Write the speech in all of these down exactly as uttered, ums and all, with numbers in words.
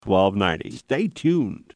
twelve ninety. Stay tuned.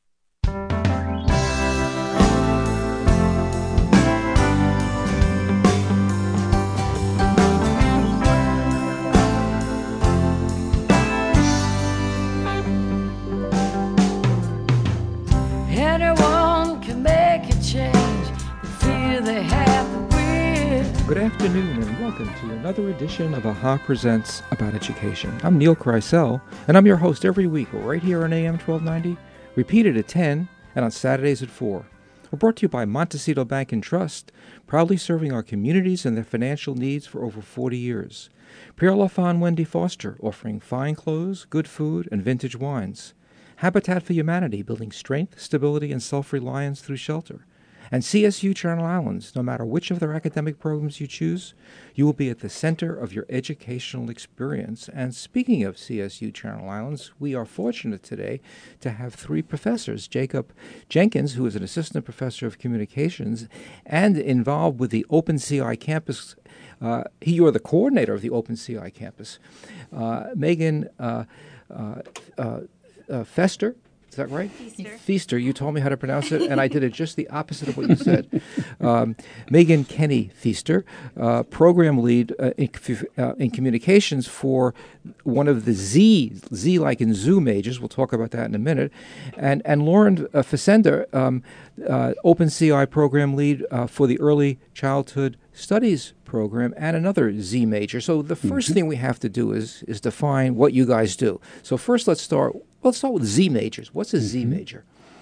Anyone can make a change. The fear they have the will. Good afternoon and welcome to another edition of A H A Presents About Education. I'm Neil Kreisel, and I'm your host every week right here on A M twelve ninety, repeated at ten and on Saturdays at four. We're brought to you by Montecito Bank and Trust, proudly serving our communities and their financial needs for over forty years. Pierre Lafon Wendy Foster, offering fine clothes, good food, and vintage wines. Habitat for Humanity, building strength, stability, and self-reliance through shelter. And C S U Channel Islands, no matter which of their academic programs you choose, you will be at the center of your educational experience. And speaking of C S U Channel Islands, we are fortunate today to have three professors. Jacob Jenkins, who is an assistant professor of communications and involved with the OpenCI campus. Uh, he, you are the coordinator of the OpenCI campus. Uh, Megan uh, uh, uh, Uh, Fester, is that right? Feaster. Feaster, you told me how to pronounce it, and I did it just the opposite of what you said. Um, Megan Kenny Feaster, uh, program lead uh, in, uh, in communications for one of the Z, Z like in zoo majors. We'll talk about that in a minute. And and Lauren uh, Facenda, um, uh, OpenCI program lead uh, for the Early Childhood Studies program and another Z major. So the first mm-hmm. thing we have to do is is define what you guys do. So first, let's start. Let's start with Z majors. What's a Z major?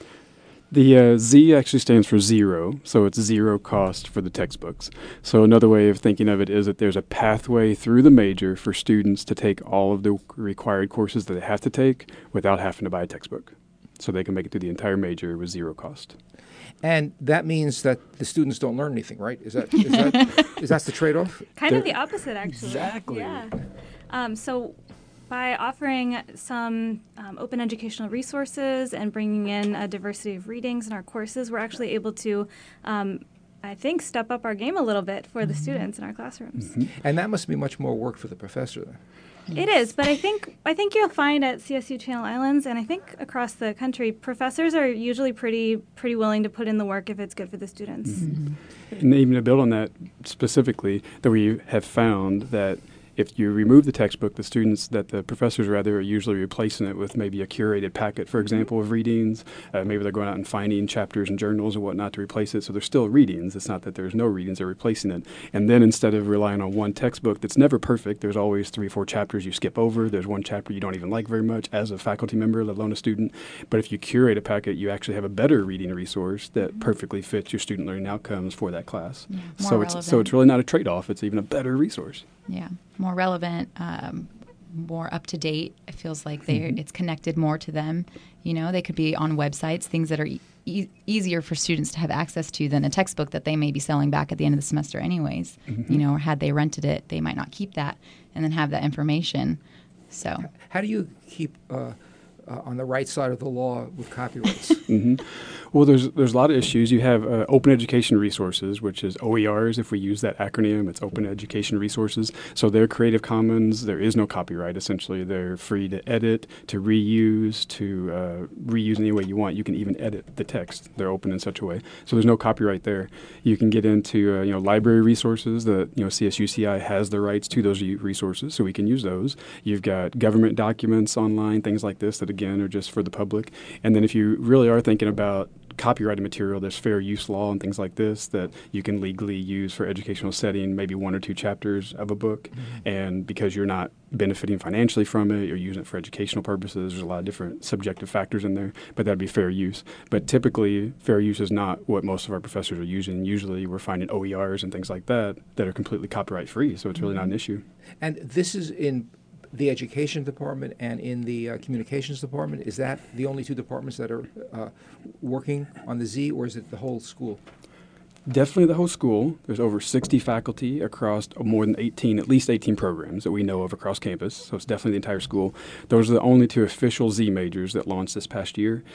The uh, Z actually stands for zero, so it's zero cost for the textbooks. So another way of thinking of it is that there's a pathway through the major for students to take all of the required courses that they have to take without having to buy a textbook. So they can make it through the entire major with zero cost. And that means that the students don't learn anything, right? Is that is that is that the trade-off? Kind They're, of the opposite, actually. Exactly. Yeah. Um, so by offering some um, open educational resources and bringing in a diversity of readings in our courses, we're actually able to, um, I think, step up our game a little bit for the students in our classrooms. Mm-hmm. And that must be much more work for the professor then. It is, but I think I think you'll find at C S U Channel Islands, and I think across the country, professors are usually pretty pretty willing to put in the work if it's good for the students. Mm-hmm. And even to build on that specifically, that we have found that if you remove the textbook, the students, that the professors rather are usually replacing it with maybe a curated packet, for example, of readings. Uh, maybe they're going out and finding chapters and journals and whatnot to replace it. So they're still readings. It's not that there's no readings, they're replacing it. And then instead of relying on one textbook that's never perfect, there's always three or four chapters you skip over. There's one chapter you don't even like very much as a faculty member, let alone a student. But if you curate a packet, you actually have a better reading resource that perfectly fits your student learning outcomes for that class. Yeah, so more it's relevant. so it's really not a trade-off. It's even a better resource. Yeah, more relevant, um, more up to date. It feels like they mm-hmm. it's connected more to them. You know, they could be on websites, things that are e- e- easier for students to have access to than a textbook that they may be selling back at the end of the semester anyways. Mm-hmm. You know, or had they rented it, they might not keep that and then have that information. So, how do you keep uh, uh, on the right side of the law with copyrights? mm-hmm. Well, there's there's a lot of issues. You have uh, Open Education Resources, which is O E Rs. If we use that acronym, it's Open Education Resources. So they're Creative Commons. There is no copyright, essentially. They're free to edit, to reuse, to uh, reuse any way you want. You can even edit the text. They're open in such a way. So there's no copyright there. You can get into uh, you know library resources that you know C S U C I has the rights to those resources, so we can use those. You've got government documents online, things like this that again are just for the public. And then if you really are thinking about copyrighted material, there's fair use law and things like this that you can legally use for educational setting, maybe one or two chapters of a book. Mm-hmm. And because you're not benefiting financially from it, you're using it for educational purposes, there's a lot of different subjective factors in there, but that'd be fair use. But typically, fair use is not what most of our professors are using. Usually we're finding O E Rs and things like that that are completely copyright free, so it's really mm-hmm. not an issue. And this is in the education department and in the uh, communications department. Is that the only two departments that are uh, working on the Z, or is it the whole school? Definitely the whole school. There's over sixty faculty across more than eighteen, at least eighteen programs that we know of across campus. So it's definitely the entire school. Those are the only two official Z majors that launched this past year.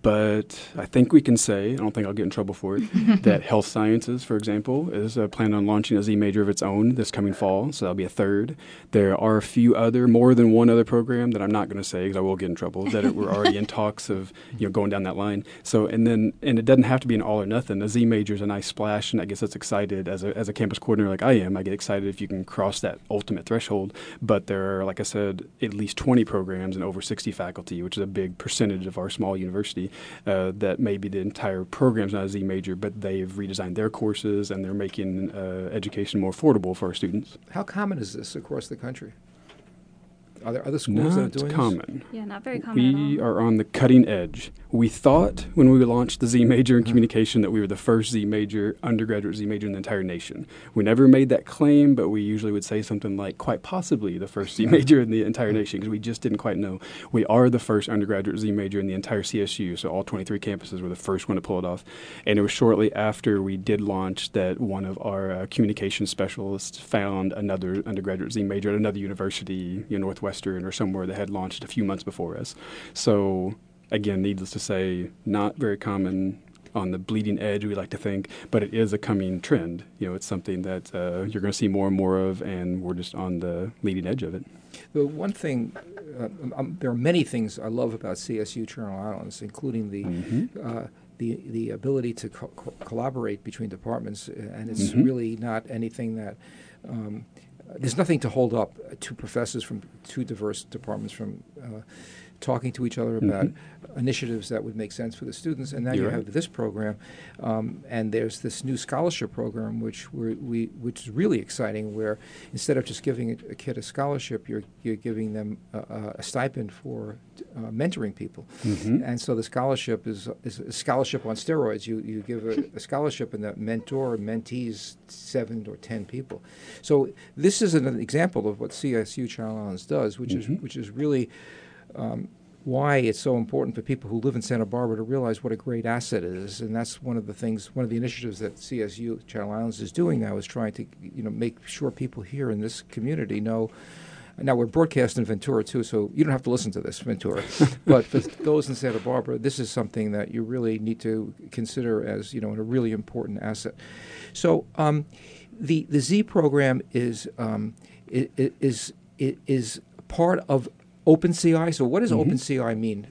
But I think we can say, I don't think I'll get in trouble for it, that health sciences, for example, is uh, planning on launching a Z major of its own this coming fall. So that'll be a third. There are a few other, more than one other program that I'm not going to say because I will get in trouble, that we're already in talks of, you know, going down that line. So, and then, and it doesn't have to be an all or nothing. A Z major is a nice splash, and I guess that's excited as a, as a campus coordinator like I am. I get excited if you can cross that ultimate threshold. But there are, like I said, at least twenty programs and over sixty faculty, which is a big percentage of our small university. Uh, that maybe the entire program's not a Z major, but they've redesigned their courses and they're making uh, education more affordable for our students. How common is this across the country? Are there other schools that are Not doing common. Yeah, not very common We at all. are on the cutting edge. We thought when we launched the Z major in communication that we were the first Z major, undergraduate Z major in the entire nation. We never made that claim, but we usually would say something like quite possibly the first Z major in the entire nation because we just didn't quite know. We are the first undergraduate Z major in the entire C S U, so all twenty-three campuses were the first one to pull it off. And it was shortly after we did launch that one of our uh, communication specialists found another undergraduate Z major at another university, you know, Northwestern or somewhere that had launched a few months before us. So again, needless to say, not very common on the bleeding edge, we like to think, but it is a coming trend. You know, it's something that uh, you're going to see more and more of, and we're just on the leading edge of it. The one thing, uh, um, there are many things I love about C S U Channel Islands, including the Mm-hmm. uh, the the ability to co- co- collaborate between departments, uh, and it's Mhm. really not anything that. Um, there's nothing to hold up two professors from two diverse departments from uh, talking to each other about Mhm. initiatives that would make sense for the students. And now You're you right. have this program, um, and there's this new scholarship program, which we're, we which is really exciting. Where instead of just giving a, a kid a scholarship, you're you're giving them a, a stipend for uh, mentoring people. Mhm. And so the scholarship is is a scholarship on steroids. You you give a, a scholarship, and the mentor mentees seven or ten people. So this is an, an example of what C S U Channel Islands does, which Mhm. is which is really um, why it's so important for people who live in Santa Barbara to realize what a great asset it is. And that's one of the things, one of the initiatives that C S U Channel Islands is doing now, is trying to, you know, make sure people here in this community know. Now, we're broadcast in Ventura, too, so you don't have to listen to this, Ventura. But for those in Santa Barbara, this is something that you really need to consider as, you know, a really important asset. So um, the the Z program is um, i- i- is i- is part of OpenCI. So what does Mhm. OpenCI mean?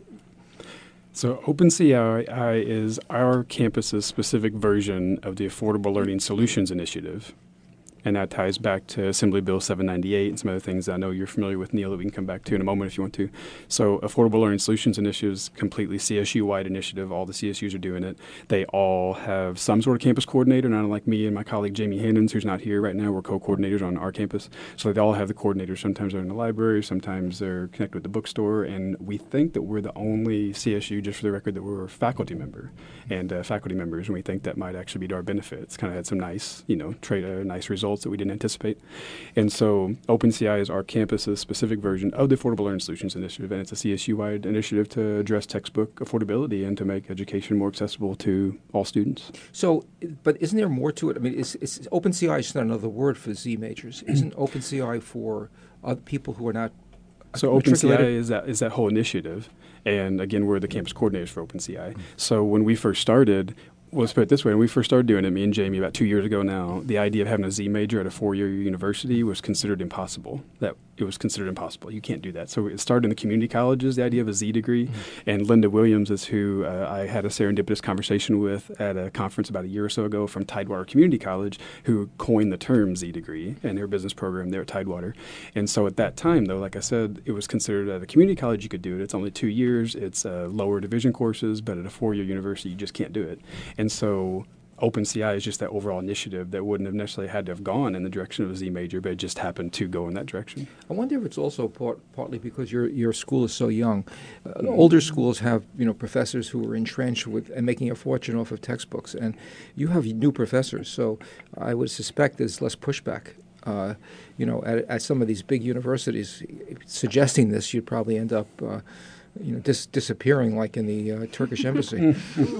So OpenCI is our campus's specific version of the Affordable Learning Solutions Initiative. And that ties back to Assembly Bill seven ninety-eight and some other things that I know you're familiar with, Neil, that we can come back to in a moment if you want to. So Affordable Learning Solutions Initiative is completely C S U-wide initiative. All the C S Us are doing it. They all have some sort of campus coordinator, not unlike me and my colleague Jamie Hannons, who's not here right now. We're co-coordinators on our campus. So they all have the coordinators. Sometimes they're in the library, sometimes they're connected with the bookstore. And we think that we're the only C S U, just for the record, that we're a faculty member and uh, faculty members. And we think that might actually be to our benefit. It's kind of had some nice, you know, trade, uh, nice results that we didn't anticipate. And so OpenCI is our campus's specific version of the Affordable Learning Solutions Initiative, and it's a C S U-wide initiative to address textbook affordability and to make education more accessible to all students. So, but isn't there more to it? I mean, is, is OpenCI is just not another word for Z majors. Isn't OpenCI for other people who are not So matriculated? OpenCI is that is that whole initiative, and again, we're the campus coordinators for OpenCI. So when we first started, well, let's put it this way, when we first started doing it, me and Jamie, about two years ago now, the idea of having a Z major at a four-year university was considered impossible. That it was considered impossible. You can't do that. So it started in the community colleges, the idea of a Z degree, mm-hmm. and Linda Williams is who uh, I had a serendipitous conversation with at a conference about a year or so ago from Tidewater Community College, who coined the term Z degree in their business program there at Tidewater. And so at that time, though, like I said, it was considered at a community college you could do it. It's only two years. It's uh, lower division courses, but at a four-year university, you just can't do it. And so OpenCI is just that overall initiative that wouldn't have necessarily had to have gone in the direction of a Z major, but it just happened to go in that direction. I wonder if it's also part, partly because your your school is so young. Uh, mm-hmm. Older schools have, you know, professors who are entrenched with and making a fortune off of textbooks, and you have new professors. So I would suspect there's less pushback. Uh, you know, at, at some of these big universities, suggesting this, you'd probably end up, uh, you know, dis- disappearing like in the uh, Turkish embassy.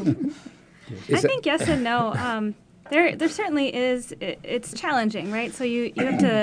I think yes and no. Um, there, there certainly is. It, it's challenging, right? So you, you have to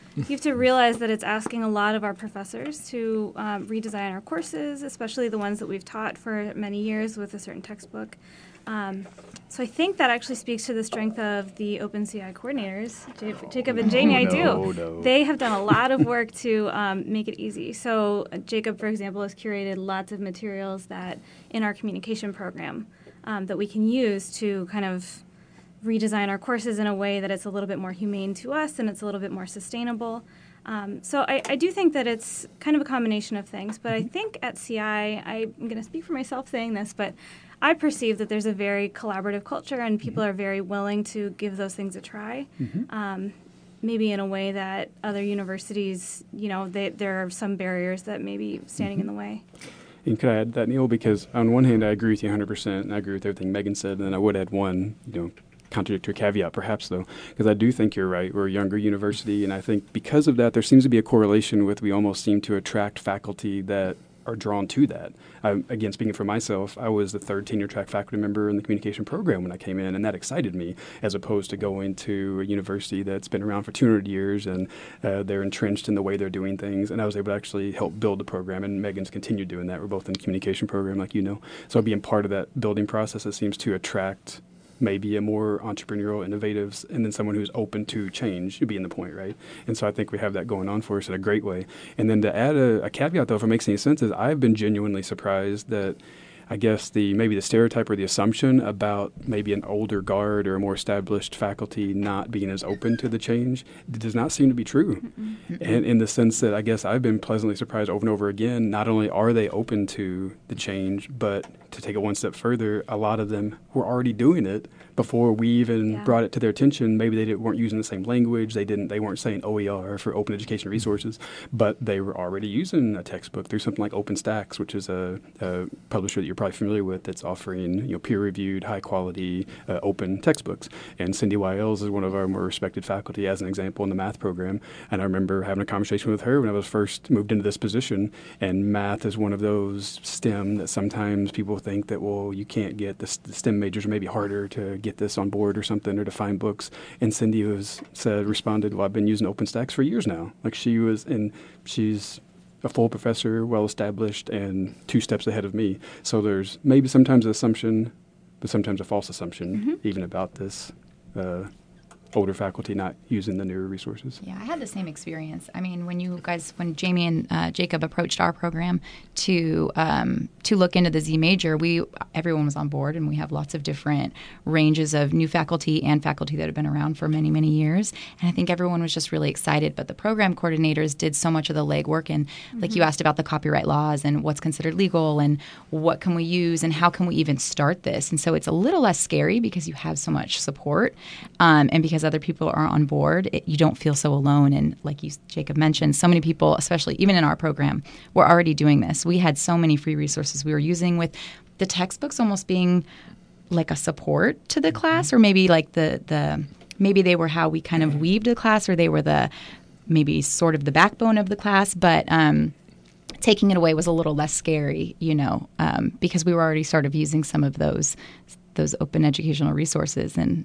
you have to realize that it's asking a lot of our professors to um, redesign our courses, especially the ones that we've taught for many years with a certain textbook. Um, so I think that actually speaks to the strength of the OpenCI coordinators, J- Jacob and Jamie. Oh, I no, do. no. They have done a lot of work to um, make it easy. So uh, Jacob, for example, has curated lots of materials that in our communication program um, that we can use to kind of redesign our courses in a way that it's a little bit more humane to us and it's a little bit more sustainable. Um, so I, I do think that it's kind of a combination of things. But I think at C I, I'm going to speak for myself saying this, but I perceive that there's a very collaborative culture and people are very willing to give those things a try. Mm-hmm. Um, maybe in a way that other universities, you know, they, there are some barriers that may be standing Mm-hmm. in the way. And could I add that, Neil? Because on one hand, I agree with you one hundred percent, and I agree with everything Megan said, and then I would add one, you know, contradictory caveat perhaps, though, because I do think you're right. We're a younger university, and I think because of that, there seems to be a correlation with we almost seem to attract faculty that are drawn to that. I, again, speaking for myself, I was the third tenure track faculty member in the communication program when I came in, and that excited me, as opposed to going to a university that's been around for two hundred years and uh, they're entrenched in the way they're doing things. And I was able to actually help build the program, and Megan's continued doing that. We're both in the communication program, like you know. So being part of that building process, it seems to attract maybe a more entrepreneurial, innovative, and then someone who's open to change being the point, right? And so I think we have that going on for us in a great way. And then to add a, a caveat, though, if it makes any sense, is I've been genuinely surprised that I guess the maybe the stereotype or the assumption about maybe an older guard or a more established faculty not being as open to the change does not seem to be true. Mm-mm. And in the sense that I guess I've been pleasantly surprised over and over again, not only are they open to the change, but to take it one step further, a lot of them were already doing it before we even yeah. brought it to their attention. Maybe they didn't, weren't using the same language. They didn't. They weren't saying O E R for Open Education Resources, but they were already using a textbook through something like OpenStax, which is a, a publisher that you're probably familiar with that's offering you know peer-reviewed, high-quality, uh, open textbooks. And Cindy Wiles is one of our more respected faculty, as an example, in the math program. And I remember having a conversation with her when I was first moved into this position. And math is one of those STEM that sometimes people think that, well, you can't get this, the STEM majors are maybe harder to get this on board or something, or to find books. And Cindy was said responded, well, I've been using OpenStax for years now. Like she was, and she's a full professor, well established, and two steps ahead of me. So there's maybe sometimes an assumption, but sometimes a false assumption, mm-hmm. even about this uh, older faculty not using the newer resources. Yeah, I had the same experience. I mean, when you guys, when Jamie and uh, Jacob approached our program to um, to look into the Z major, we everyone was on board, and we have lots of different ranges of new faculty and faculty that have been around for many, many years. And I think everyone was just really excited. But the program coordinators did so much of the legwork, and mm-hmm. like you asked about the copyright laws and what's considered legal and what can we use and how can we even start this. And so it's a little less scary because you have so much support, um, and because other people are on board, it, you don't feel so alone. And like you, Jacob mentioned, so many people, especially even in our program, were already doing this. We had so many free resources we were using, with the textbooks almost being like a support to the class, or maybe like the, the maybe they were how we kind of weaved the class, or they were the maybe sort of the backbone of the class. But um, taking it away was a little less scary, you know, um, because we were already sort of using some of those those open educational resources, and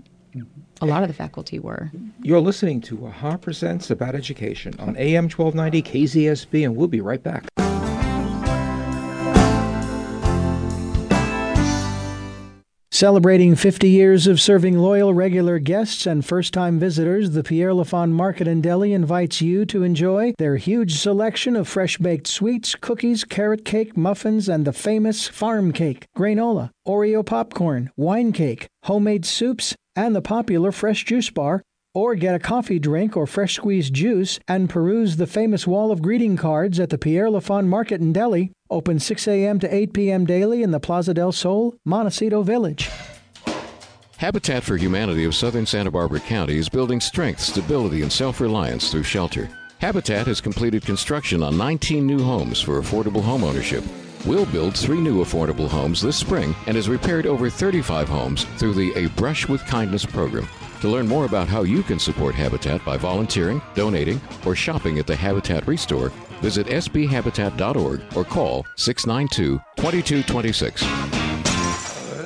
a lot of the faculty were. You're listening to AHA Presents About Education on A M twelve ninety K Z S B, and we'll be right back. Celebrating fifty years of serving loyal regular guests and first-time visitors, the Pierre Lafon Market and Deli invites you to enjoy their huge selection of fresh-baked sweets, cookies, carrot cake, muffins, and the famous farm cake, granola, Oreo popcorn, wine cake, homemade soups, and the popular fresh juice bar. Or get a coffee drink or fresh squeezed juice and peruse the famous wall of greeting cards at the Pierre Lafon Market and Deli, open six a.m. to eight p.m. daily in the Plaza del Sol, Montecito Village. Habitat for Humanity of Southern Santa Barbara County is building strength, stability, and self-reliance through shelter. Habitat has completed construction on nineteen new homes for affordable homeownership. We'll build three new affordable homes this spring and has repaired over thirty-five homes through the A Brush with Kindness program. To learn more about how you can support Habitat by volunteering, donating, or shopping at the Habitat Restore, visit s b habitat dot org or call six nine two, two two two six.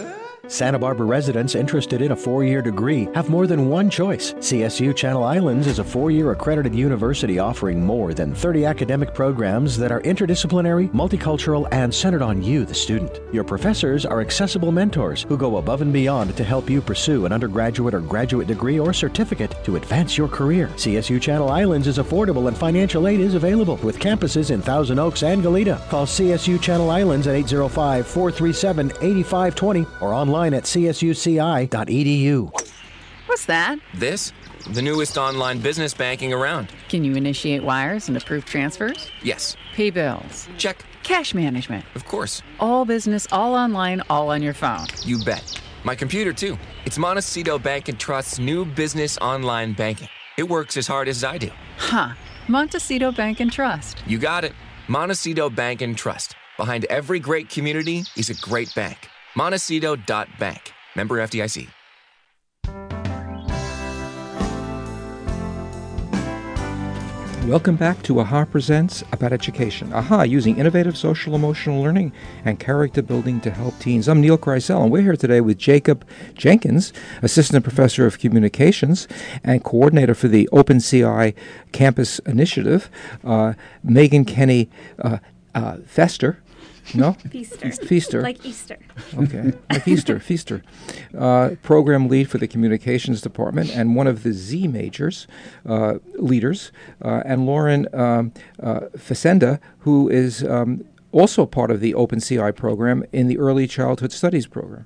Santa Barbara residents interested in a four-year degree have more than one choice. C S U Channel Islands is a four-year accredited university offering more than thirty academic programs that are interdisciplinary, multicultural, and centered on you, the student. Your professors are accessible mentors who go above and beyond to help you pursue an undergraduate or graduate degree or certificate to advance your career. C S U Channel Islands is affordable and financial aid is available with campuses in Thousand Oaks and Goleta. Call C S U Channel Islands at eight zero five, four three seven, eight five two zero or online at c s u c i dot e d u. What's that? This? The newest online business banking around. Can you initiate wires and approve transfers? Yes. Pay bills? Check. Cash management? Of course. All business, all online, all on your phone. You bet. My computer, too. It's Montecito Bank and Trust's new business online banking. It works as hard as I do. Huh. Montecito Bank and Trust. You got it. Montecito Bank and Trust. Behind every great community is a great bank. Montecito dot bank. Member F D I C. Welcome back to AHA Presents About Education. AHA, using innovative social emotional learning and character building to help teens. I'm Neil Kreisel, and we're here today with Jacob Jenkins, Assistant Professor of Communications and Coordinator for the OpenCI Campus Initiative, uh, Megan Kenny uh, uh, Fester. No? Feaster. Feaster. Like Easter. Okay. Like Easter. Feaster. Uh, program lead for the communications department and one of the Z majors uh, leaders. Uh, and Lauren um, uh, Facenda, who is um, also part of the OpenCI program in the Early Childhood Studies program.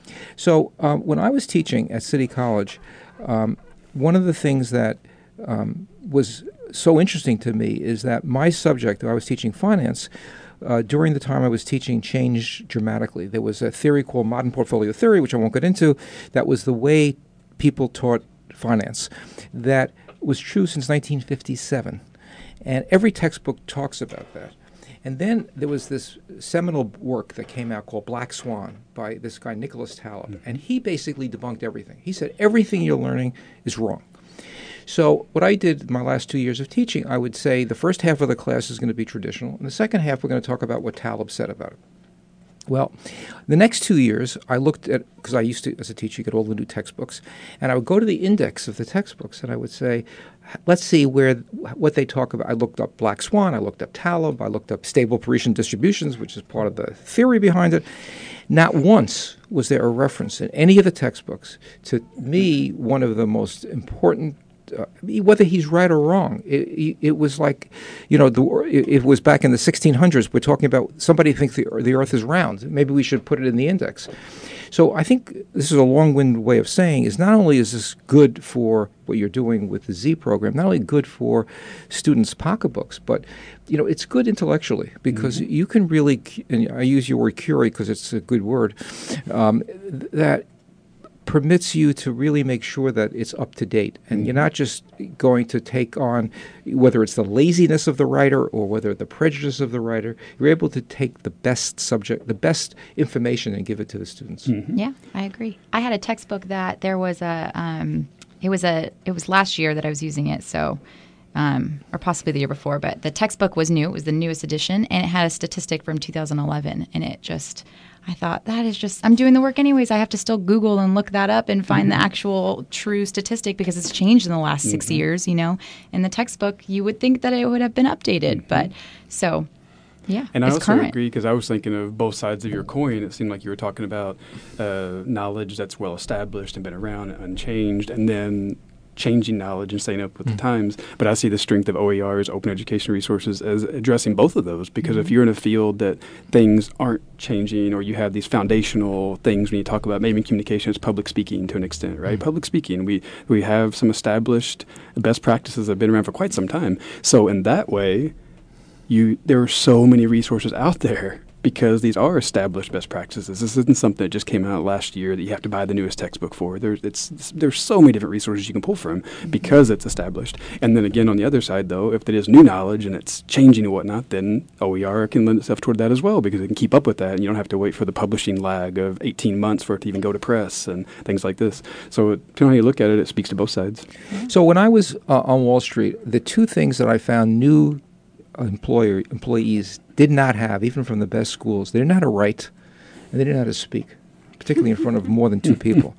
So um, when I was teaching at City College, um, one of the things that um, was so interesting to me is that my subject, I was teaching finance, Uh, during the time I was teaching, changed dramatically. There was a theory called modern portfolio theory, which I won't get into, that was the way people taught finance. That was true since nineteen fifty-seven. And every textbook talks about that. And then there was this seminal work that came out called Black Swan by this guy, Nicholas Taleb. Mm-hmm. And he basically debunked everything. He said, everything you're learning is wrong. So what I did my last two years of teaching, I would say the first half of the class is going to be traditional, and the second half we're going to talk about what Taleb said about it. Well, the next two years I looked at, because I used to, as a teacher, get all the new textbooks, and I would go to the index of the textbooks, and I would say, let's see where what they talk about. I looked up Black Swan, I looked up Taleb, I looked up stable Paretian distributions, which is part of the theory behind it. Not once was there a reference in any of the textbooks to me, one of the most important, Uh, whether he's right or wrong. It, it was like, you know, the, it, it was back in the sixteen hundreds. We're talking about somebody thinks the, the earth is round. Maybe we should put it in the index. So I think this is a long-winded way of saying is not only is this good for what you're doing with the Z program, not only good for students' pocketbooks, but, you know, it's good intellectually because mm-hmm. you can really, and I use your word curate because it's a good word, um, that permits you to really make sure that it's up to date. And mm-hmm. you're not just going to take on, whether it's the laziness of the writer or whether the prejudice of the writer, you're able to take the best subject, the best information and give it to the students. Mm-hmm. Yeah, I agree. I had a textbook that there was a, um, it was a, it was last year that I was using it, so, um, or possibly the year before, but the textbook was new. It was the newest edition, and it had a statistic from two thousand eleven, and it just, I thought, that is just, I'm doing the work anyways. I have to still Google and look that up and find mm-hmm. the actual true statistic because it's changed in the last mm-hmm. six years, you know. In the textbook, you would think that it would have been updated. Mm-hmm. But so, yeah, and I it's also current. agree because I was thinking of both sides of your coin. It seemed like you were talking about uh, knowledge that's well established and been around and unchanged, and then changing knowledge and staying up with mm-hmm. the times. But I see the strength of O E Rs, open education resources, as addressing both of those because mm-hmm. if you're in a field that things aren't changing or you have these foundational things when you talk about maybe communication, it's public speaking to an extent, right? Mm-hmm. Public speaking, we, we have some established best practices that have been around for quite some time. So in that way, you there are so many resources out there because these are established best practices. This isn't something that just came out last year that you have to buy the newest textbook for. There's it's, it's there's so many different resources you can pull from mm-hmm. because it's established. And then again, on the other side, though, if it is new knowledge and it's changing and whatnot, then O E R can lend itself toward that as well because it can keep up with that, and you don't have to wait for the publishing lag of eighteen months for it to even go to press and things like this. So depending on how you look at it, it speaks to both sides. Mm-hmm. So when I was uh, on Wall Street, the two things that I found new employer employees did not have, even from the best schools, they didn't know how to write and they didn't know how to speak. particularly in front of more than two people.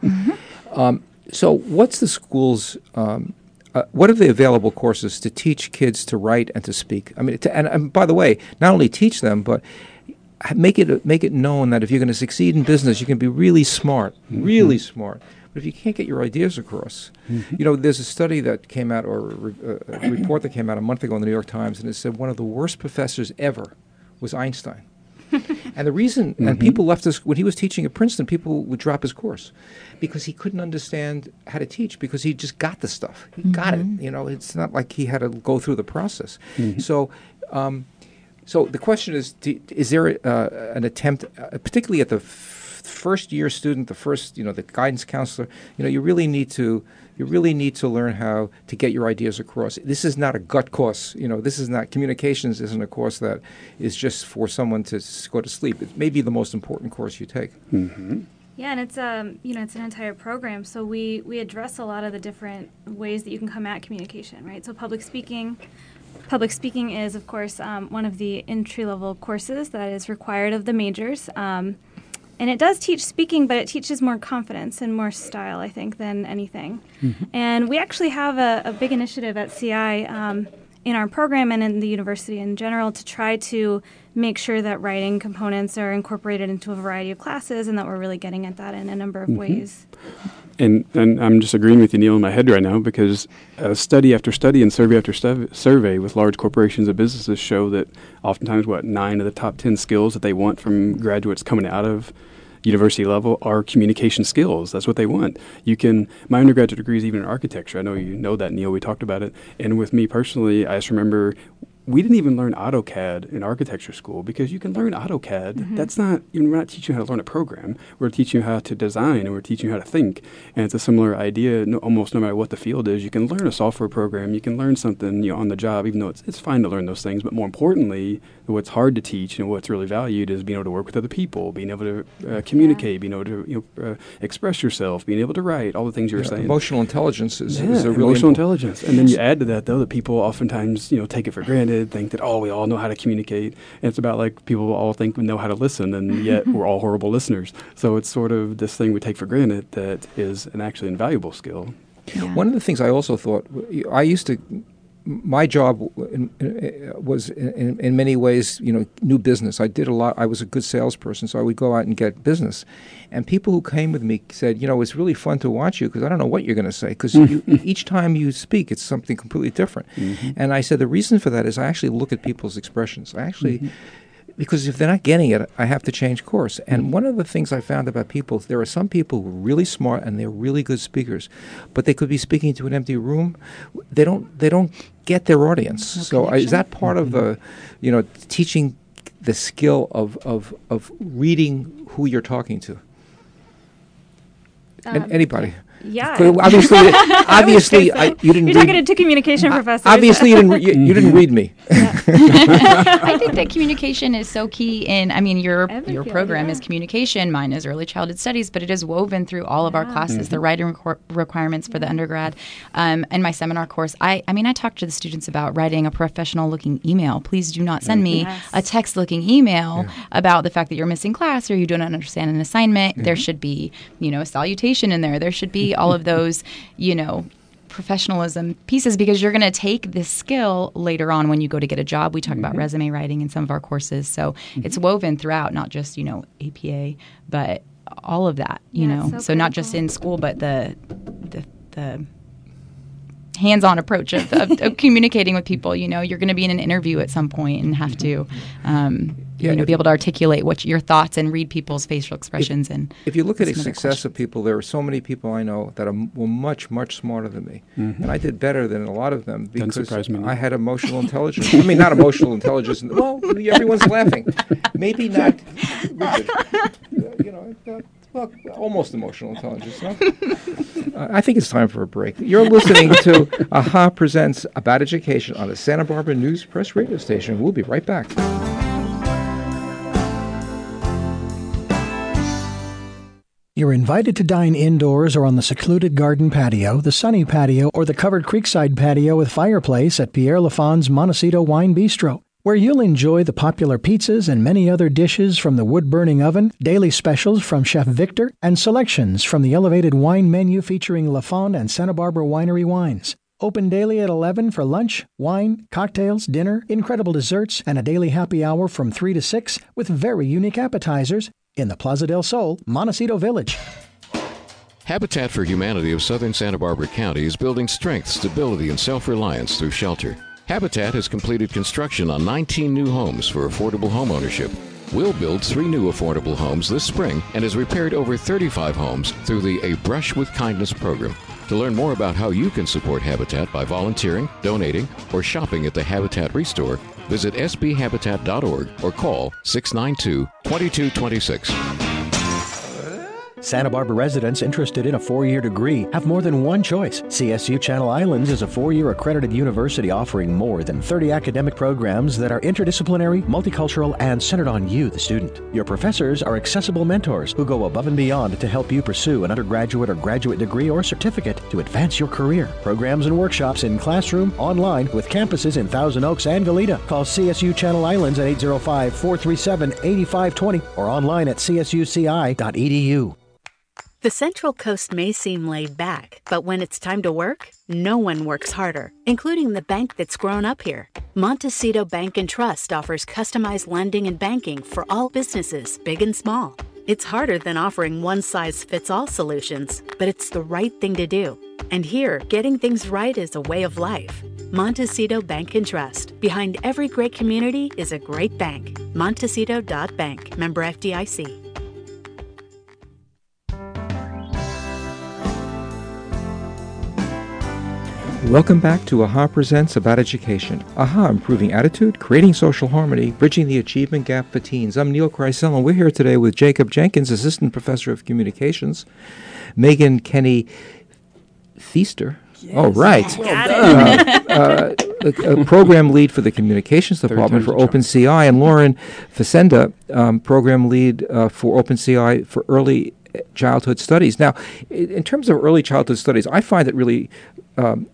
Um, so what's the school's, um, uh, what are the available courses to teach kids to write and to speak? I mean, to, and, and by the way, not only teach them, but make it make it known that if you're going to succeed in business, you can be really smart, mm-hmm. really smart. But if you can't get your ideas across, mm-hmm. you know, there's a study that came out, or a, a report that came out a month ago in the New York Times, and it said one of the worst professors ever was Einstein. And the reason, mm-hmm. and people left us, when he was teaching at Princeton, people would drop his course because he couldn't understand how to teach, because he just got the stuff. He mm-hmm. got it. You know, it's not like he had to go through the process. Mm-hmm. So, um, so the question is, do, is there uh, an attempt, uh, particularly at the f- first year student, the first, you know, the guidance counselor, you know, you really need to, you really need to learn how to get your ideas across. This is not a gut course. You know, this is not, communications isn't a course that is just for someone to s- go to sleep. It may be the most important course you take. Mm-hmm. Yeah, and it's um you know it's an entire program. So we we address a lot of the different ways that you can come at communication, right? So public speaking. Public speaking is, of course, um, one of the entry-level courses that is required of the majors. Um, and it does teach speaking, but it teaches more confidence and more style, I think, than anything. Mm-hmm. And we actually have a, a big initiative at C I um, in our program and in the university in general to try to make sure that writing components are incorporated into a variety of classes, and that we're really getting at that in a number of mm-hmm. ways. And and I'm just agreeing with you, Neil, in my head right now, because uh, study after study and survey after stu- survey with large corporations and businesses show that oftentimes, what, nine of the top ten skills that they want from graduates coming out of university level are communication skills. That's what they want. You can, my undergraduate degree is even in architecture. I know you know that, Neil. We talked about it. And with me personally, I just remember we didn't even learn AutoCAD in architecture school, because you can learn AutoCAD. Mm-hmm. That's not, you know, we're not teaching you how to learn a program. We're teaching you how to design, and we're teaching you how to think. And it's a similar idea, no, almost no matter what the field is. You can learn a software program. You can learn something, you know, on the job, even though it's it's fine to learn those things. But more importantly, what's hard to teach and what's really valued is being able to work with other people, being able to uh, communicate, yeah. being able to you know, uh, express yourself, being able to write, all the things you were yeah, saying. Emotional intelligence is, yeah, is a really emotional impo- intelligence. And then you add to that, though, that people oftentimes, you know, take it for granted, think that, oh, we all know how to communicate. And it's about like people all think we know how to listen, and yet we're all horrible listeners. So it's sort of this thing we take for granted that is an actually invaluable skill. Yeah. One of the things I also thought, I used to, my job in, in, was in, in many ways, you know, new business. I did a lot. I was a good salesperson, so I would go out and get business. And people who came with me said, you know, it's really fun to watch you because I don't know what you're going to say, because each time you speak, it's something completely different. Mm-hmm. And I said the reason for that is I actually look at people's expressions. I actually... Mm-hmm. Because if they're not getting it, I have to change course. And one of the things I found about people, there are some people who are really smart and they're really good speakers, but they could be speaking to an empty room. They don't. They don't get their audience. No so uh, is that part mm-hmm. of the, you know, teaching the skill of of of reading who you're talking to? Um, An- anybody. Yeah. Obviously, obviously, I, you didn't. You're read, talking to two communication uh, professors. Obviously, you didn't. Re- you, you didn't read me. Yeah. I think that communication is so key in. I mean, your Every your field, program yeah. is communication. Mine is early childhood studies, but it is woven through all of yeah. our classes. Mm-hmm. The writing requ- requirements for the undergrad, um, and my seminar course. I. I mean, I talk to the students about writing a professional-looking email. Please do not send me yes. a text-looking email yeah. about the fact that you're missing class or you don't understand an assignment. Mm-hmm. There should be, you know, a salutation in there. There should be all of those. You know, professionalism pieces, because you're going to take this skill later on when you go to get a job. We talk mm-hmm. about resume writing in some of our courses. So mm-hmm. it's woven throughout, not just, you know, A P A, but all of that, you yeah, know. So, so not just in school, but the the, the hands-on approach of, of, of communicating with people. You know, you're going to be in an interview at some point and have to, um, yeah, you know, be able to articulate what your thoughts and read people's facial expressions. If, and if you look at the success question. of people, there are so many people I know that are m- were much, much smarter than me, mm-hmm. and I did better than a lot of them because surprise me, I had emotional intelligence. I mean, not emotional intelligence. Well, everyone's laughing. Maybe not. Richard, uh, you know. Uh, Well, almost emotional intelligence, no? uh, I think it's time for a break. You're listening to A H A Presents About Education on the Santa Barbara News Press radio station. We'll be right back. You're invited to dine indoors or on the secluded garden patio, the sunny patio, or the covered creekside patio with fireplace at Pierre Lafon's Montecito Wine Bistro. where you'll enjoy the popular pizzas and many other dishes from the wood-burning oven, daily specials from Chef Victor, and selections from the elevated wine menu featuring LaFond and Santa Barbara Winery wines. Open daily at eleven for lunch, wine, cocktails, dinner, incredible desserts, and a daily happy hour from three to six with very unique appetizers in the Plaza del Sol, Montecito Village. Habitat for Humanity of Southern Santa Barbara County is building strength, stability, and self-reliance through shelter. Habitat has completed construction on nineteen new homes for affordable homeownership. We'll build three new affordable homes this spring and has repaired over thirty-five homes through the A Brush with Kindness program. To learn more about how you can support Habitat by volunteering, donating, or shopping at the Habitat Restore, visit s b habitat dot org or call six nine two, two two two six. Santa Barbara residents interested in a four-year degree have more than one choice. C S U Channel Islands is a four-year accredited university offering more than thirty academic programs that are interdisciplinary, multicultural, and centered on you, the student. Your professors are accessible mentors who go above and beyond to help you pursue an undergraduate or graduate degree or certificate to advance your career. Programs and workshops in classroom, online, with campuses in Thousand Oaks and Goleta. Call C S U Channel Islands at eight zero five, four three seven, eight five two zero or online at c s u c i dot e d u. The Central Coast may seem laid back, but when it's time to work, no one works harder, including the bank that's grown up here. Montecito Bank and Trust offers customized lending and banking for all businesses, big and small. It's harder than offering one-size-fits-all solutions, but it's the right thing to do. And here, getting things right is a way of life. Montecito Bank and Trust. Behind every great community is a great bank. Montecito dot bank. Member F D I C. Welcome back to AHA Presents About Education. AHA, improving attitude, creating social harmony, bridging the achievement gap for teens. I'm Neil Kreisel, and we're here today with Jacob Jenkins, Assistant Professor of Communications, Megan Kenny Feaster. Yes. Oh, right. Uh, uh, a, a program lead for the Communications Department for OpenCI, and Lauren Facenda, um, Program Lead uh, for OpenCI for Early Childhood Studies. Now, in terms of early childhood studies, I find it really um,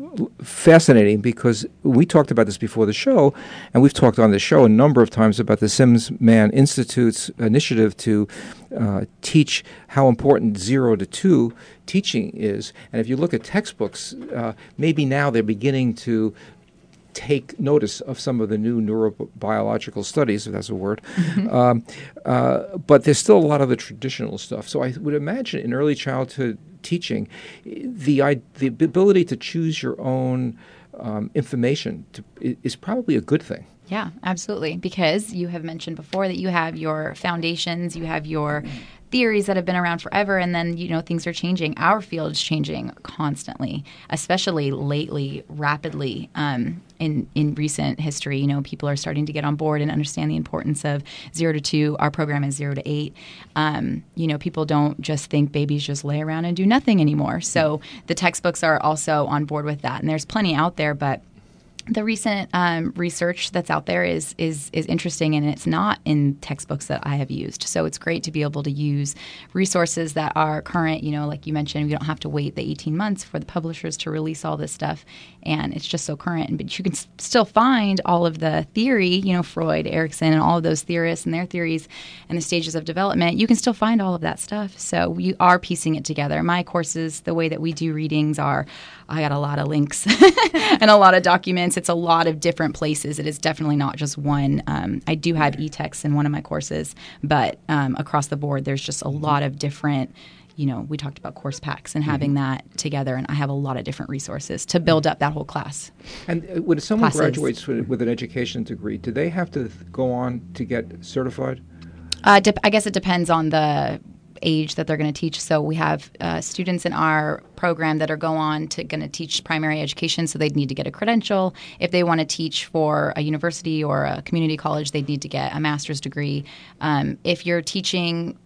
fascinating because we talked about this before the show, and we've talked on the show a number of times about the Simsman Institute's initiative to uh, teach how important zero to two teaching is. And if you look at textbooks, uh, maybe now they're beginning to take notice of some of the new neurobiological studies, if that's a word. Mm-hmm. Um, uh, but there's still a lot of the traditional stuff. So I would imagine in early childhood teaching, the I, the ability to choose your own um, information to, is probably a good thing. Yeah, absolutely. Because you have mentioned before that you have your foundations, you have your theories that have been around forever, and then, you know, things are changing. Our field is changing constantly, especially lately, rapidly. Um, in, in recent history, you know, people are starting to get on board and understand the importance of zero to two. Our program is zero to eight. Um, you know, people don't just think babies just lay around and do nothing anymore. So the textbooks are also on board with that. And there's plenty out there, but the recent um, research that's out there is is is interesting, and it's not in textbooks that I have used. So it's great to be able to use resources that are current. You know, like you mentioned, you don't have to wait the eighteen months for the publishers to release all this stuff, and it's just so current. But you can s- still find all of the theory, you know, Freud, Erikson, and all of those theorists and their theories and the stages of development. You can still find all of that stuff. So we are piecing it together. My courses, the way that we do readings are, I got a lot of links and a lot of documents. It's a lot of different places. It is definitely not just one. Um, I do have e-texts in one of my courses, but um, across the board, there's just a lot of different, you know, we talked about course packs and having mm-hmm. that together, and I have a lot of different resources to build up that whole class. And uh, when someone Classes. graduates with, with an education degree, do they have to th- go on to get certified? Uh, de- I guess it depends on the age that they're going to teach. So we have uh, students in our program that are go on to going to teach primary education, so they'd need to get a credential. If they want to teach for a university or a community college, they'd need to get a master's degree. Um, if you're teaching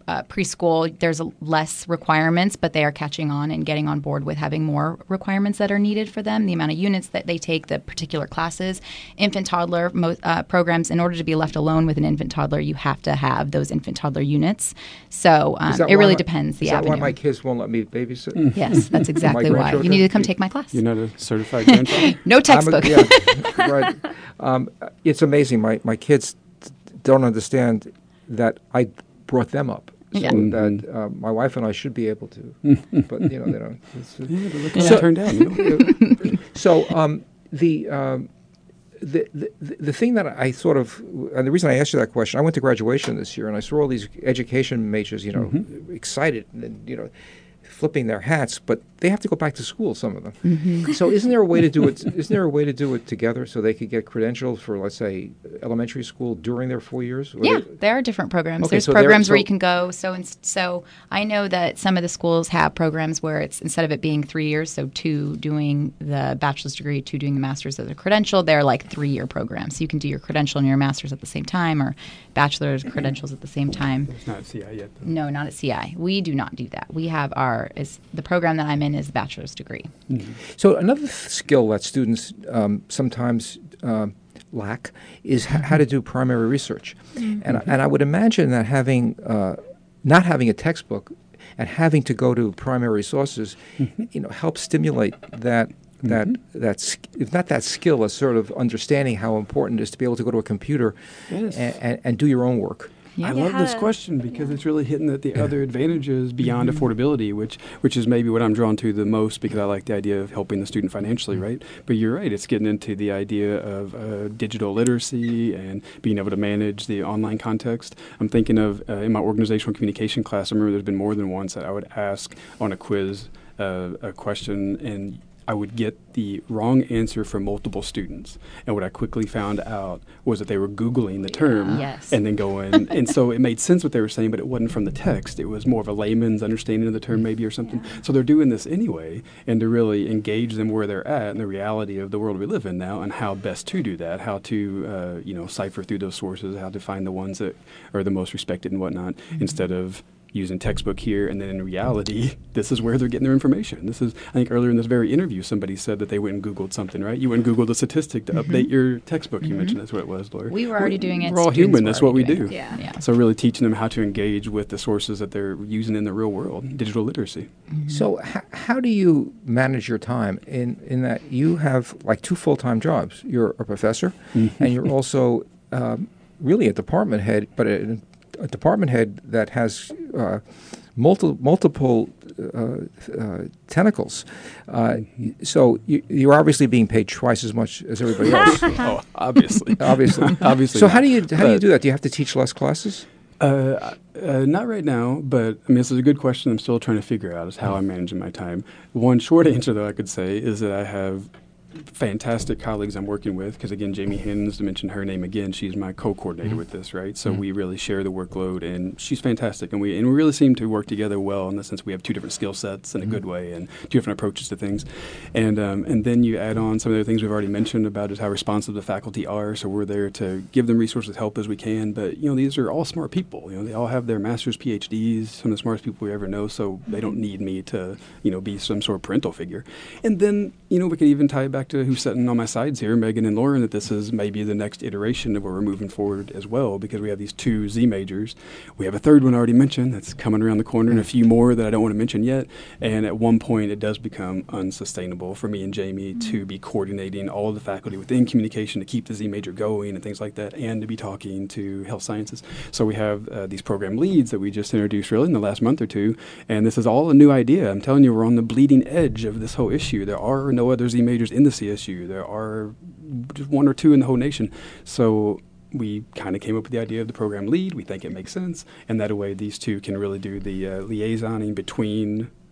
uh, preschool, there's a less requirements, but they are catching on and getting on board with having more requirements that are needed for them, the amount of units that they take, the particular classes. Infant toddler mo- uh, programs, in order to be left alone with an infant toddler, you have to have those infant toddler units. So um, it really my, depends the is that avenue. why my kids won't let me babysit? Mm. Yes, that's exactly why. You need to come take my class. You're not a certified grandfather? No textbook. A, yeah, right. Um, it's amazing. My, my kids don't understand that I brought them up. So yeah. that uh, my wife and I should be able to, but you know they don't. It's, uh, yeah, but look how so, it turned out. You know? so um, the, um, the the the thing that I sort of, and the reason I asked you that question, I went to graduation this year and I saw all these education majors, you know, mm-hmm. excited and you know, flipping their hats, but they have to go back to school. Some of them. Mm-hmm. So isn't there a way to do it? Isn't there a way to do it together so they could get credentials for, let's say, elementary school during their four years? Yeah, they, there are different programs. Okay, There's so programs so where you can go. So, in, so I know that some of the schools have programs where it's instead of it being three years, so two doing the bachelor's degree, two doing the master's of the credential. They're like three-year programs. So you can do your credential and your master's at the same time, or bachelor's credentials at the same time. It's not at C I yet, though. No, not at C I. We do not do that. We have our is the program that I'm in is bachelor's degree. Mm-hmm. So another th- skill that students um, sometimes uh, lack is h- how to do primary research, mm-hmm. and and I would imagine that having uh, not having a textbook and having to go to primary sources, mm-hmm. you know, helps stimulate that. That mm-hmm. that's if not that skill, a sort of understanding how important it is to be able to go to a computer yes. and, and, and do your own work. Yeah. I love this question because yeah. it's really hitting at the yeah. other advantages beyond mm-hmm. affordability, which which is maybe what I'm drawn to the most because I like the idea of helping the student financially, mm-hmm. right? But you're right, it's getting into the idea of uh, digital literacy and being able to manage the online context. I'm thinking of uh, in my organizational communication class, I remember there's been more than once that I would ask on a quiz uh, a question and I would get the wrong answer from multiple students. And what I quickly found out was that they were Googling the term yes. and then going. And so it made sense what they were saying, but it wasn't from the text. It was more of a layman's understanding of the term maybe or something. Yeah. So they're doing this anyway. And to really engage them where they're at and the reality of the world we live in now and how best to do that, how to, uh, you know, cipher through those sources, how to find the ones that are the most respected and whatnot, mm-hmm. instead of using textbook here, and then in reality, this is where they're getting their information. This is, I think earlier in this very interview, somebody said that they went and Googled something, right? You went and Googled a statistic to mm-hmm. update your textbook. You mm-hmm. mentioned that's what it was, Laura. We were already doing it. We're all human. That's what we do. Yeah. yeah. So really teaching them how to engage with the sources that they're using in the real world, digital literacy. Mm-hmm. So h- how do you manage your time in, in that you have like two full-time jobs? You're a professor, mm-hmm. and you're also um, really a department head, but a, a department head that has uh, multiple multiple uh, uh, tentacles. Uh, so you, you're obviously being paid twice as much as everybody else. Oh, obviously, obviously, obviously. So not. how do you how do you do that? Do you have to teach less classes? Uh, uh, not right now, but I mean, this is a good question. I'm still trying to figure out is how I'm managing my time. One short answer, though, I could say is that I have fantastic colleagues I'm working with because, again, Jamie Hins, to mention her name again, she's my co-coordinator mm-hmm. with this, right? So mm-hmm. we really share the workload, and she's fantastic. And we and we really seem to work together well in the sense we have two different skill sets in a mm-hmm. good way and two different approaches to things. And um, and then you add on some of the things we've already mentioned about is how responsive the faculty are. So we're there to give them resources, help as we can. But, you know, these are all smart people. You know, they all have their master's, P H Ds, some of the smartest people we ever know, so they don't need me to, you know, be some sort of parental figure. And then, you know, we could even tie it back to who's sitting on my sides here, Megan and Lauren, that this is maybe the next iteration of where we're moving forward as well, because we have these two Z majors. We have a third one already mentioned that's coming around the corner, and a few more that I don't want to mention yet. And at one point, it does become unsustainable for me and Jamie mm-hmm. to be coordinating all of the faculty within communication to keep the Z major going and things like that, and to be talking to health sciences. So we have uh, these program leads that we just introduced really in the last month or two, and this is all a new idea. I'm telling you, we're on the bleeding edge of this whole issue. There are no other Z majors in the C S U. There are just one or two in the whole nation. So we kind of came up with the idea of the program lead. We think it makes sense. And that way these two can really do the uh, liaisoning between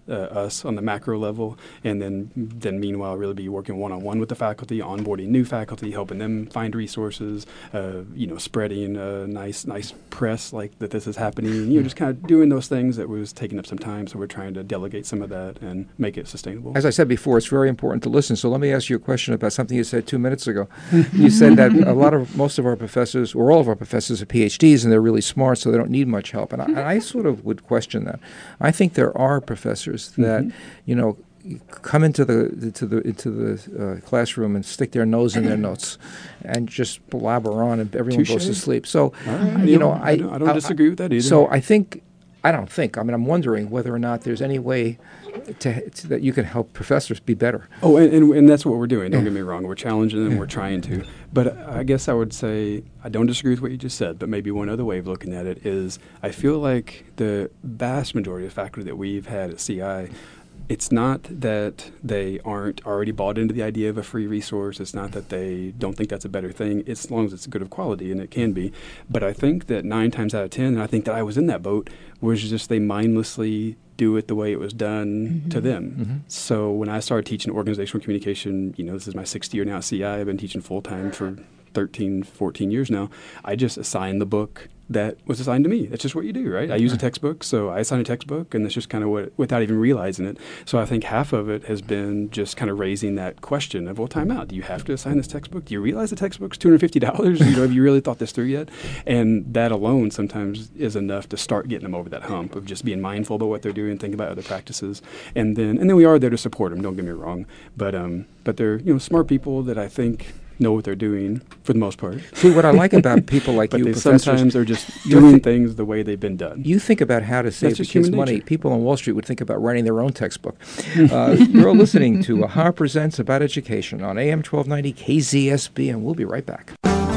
uh, us on the macro level, and then then meanwhile really be working one-on-one with the faculty, onboarding new faculty, helping them find resources, uh, you know, spreading a nice nice press like that this is happening, you know, just kind of doing those things that was taking up some time. So we're trying to delegate some of that and make it sustainable. As I said before, it's very important to listen. So let me ask you a question about something you said two minutes ago. You said that a lot of, most of our professors, or all of our professors, are P H Ds, and they're really smart, so they don't need much help. And I, and I sort of would question that. I think there are professors that, mm-hmm. you know, come into the into the into the uh, classroom and stick their nose in their notes and just blabber on, and everyone Touché. goes to sleep. So, right. you know, I, I, don't, I don't disagree with that either. So I think. I don't think. I mean, I'm wondering whether or not there's any way to, to, that you can help professors be better. Oh, and, and, and that's what we're doing. Don't get me wrong. We're challenging them. We're trying to. But I guess I would say I don't disagree with what you just said, but maybe one other way of looking at it is I feel like the vast majority of faculty that we've had at C I, it's not that they aren't already bought into the idea of a free resource. It's not that they don't think that's a better thing. It's as long as it's good of quality, and it can be. But I think that nine times out of ten, and I think that I was in that boat, was just they mindlessly do it the way it was done mm-hmm. to them. Mm-hmm. So when I started teaching organizational communication, you know, this is my sixth year now at C I. I've been teaching full-time for thirteen, fourteen years now. I just assigned the book that was assigned to me. That's just what you do, right? I use a textbook, so I assign a textbook, and that's just kind of what, without even realizing it. So I think half of it has been just kind of raising that question of, well, time out. Do you have to assign this textbook? Do you realize the textbook's two hundred fifty dollars? You know, have you really thought this through yet? And that alone sometimes is enough to start getting them over that hump of just being mindful about what they're doing, thinking about other practices. And then and then we are there to support them, don't get me wrong. But um, but they're, you know, smart people that I think know what they're doing for the most part. See, what I like about people like but you, they professors, sometimes are just doing th- things the way they've been done. You think about how to save the kids money. nature. People on Wall Street would think about writing their own textbook. uh, you're listening to Aha Presents About Education on A M twelve ninety K Z S B, and we'll be right back.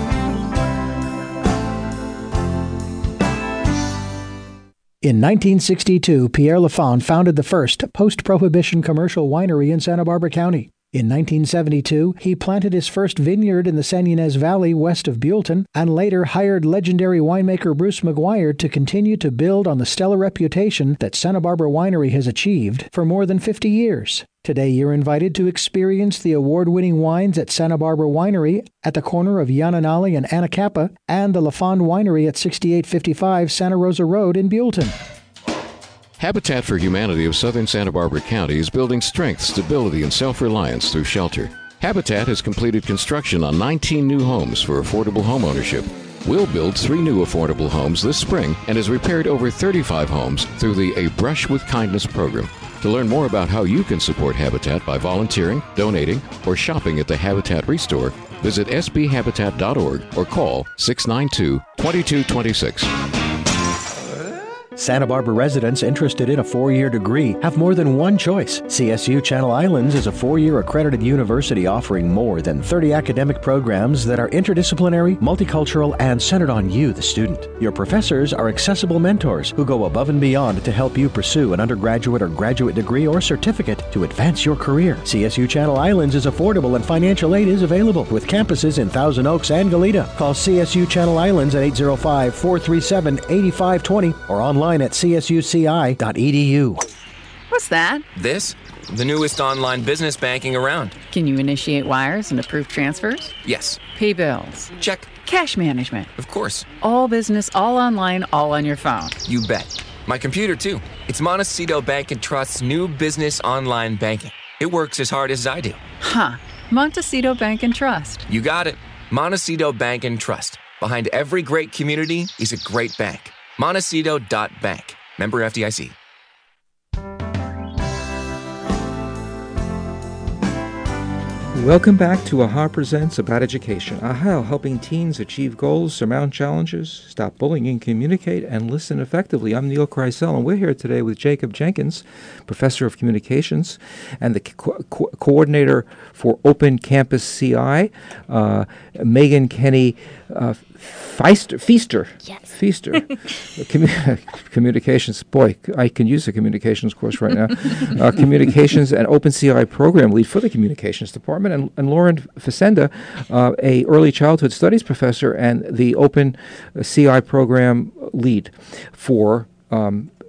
In nineteen sixty-two, Pierre Lafon founded the first post-prohibition commercial winery in Santa Barbara County. In nineteen seventy-two, he planted his first vineyard in the San Ynez Valley west of Buellton, and later hired legendary winemaker Bruce McGuire to continue to build on the stellar reputation that Santa Barbara Winery has achieved for more than fifty years. Today, you're invited to experience the award-winning wines at Santa Barbara Winery at the corner of Yananali and Anacapa, and the Lafon Winery at sixty-eight fifty-five Santa Rosa Road in Buellton. Habitat for Humanity of Southern Santa Barbara County is building strength, stability, and self-reliance through shelter. Habitat has completed construction on nineteen new homes for affordable homeownership. We'll build three new affordable homes this spring and has repaired over thirty-five homes through the A Brush with Kindness program. To learn more about how you can support Habitat by volunteering, donating, or shopping at the Habitat Restore, visit s b habitat dot org or call six nine two, two two two six. Santa Barbara residents interested in a four-year degree have more than one choice. C S U Channel Islands is a four-year accredited university offering more than thirty academic programs that are interdisciplinary, multicultural, and centered on you, the student. Your professors are accessible mentors who go above and beyond to help you pursue an undergraduate or graduate degree or certificate to advance your career. C S U Channel Islands is affordable and financial aid is available with campuses in Thousand Oaks and Goleta. Call C S U Channel Islands at eight zero five, four three seven, eight five two zero or online at c s u c i dot e d u. What's that? This? The newest online business banking around. Can you initiate wires and approve transfers? Yes. Pay bills? Check. Cash management? Of course. All business, all online, all on your phone. You bet. My computer, too. It's Montecito Bank and Trust's new business online banking. It works as hard as I do. Huh. Montecito Bank and Trust. You got it. Montecito Bank and Trust. Behind every great community is a great bank. Montecito dot bank. Member F D I C. Welcome back to AHA Presents About Education. AHA, helping teens achieve goals, surmount challenges, stop bullying, and communicate and listen effectively. I'm Neil Kreisel, and we're here today with Jacob Jenkins, Professor of Communications and the co- co- Coordinator for Open Campus C I, uh, Megan Kenny uh, Feister, Feaster. Yes. Feaster. Commu- communications. Boy, I can use a communications course right now. uh, communications and Open C I program lead for the Communications Department, and, and Lauren Facenda, uh, a early childhood studies professor and the Open C I program lead for um,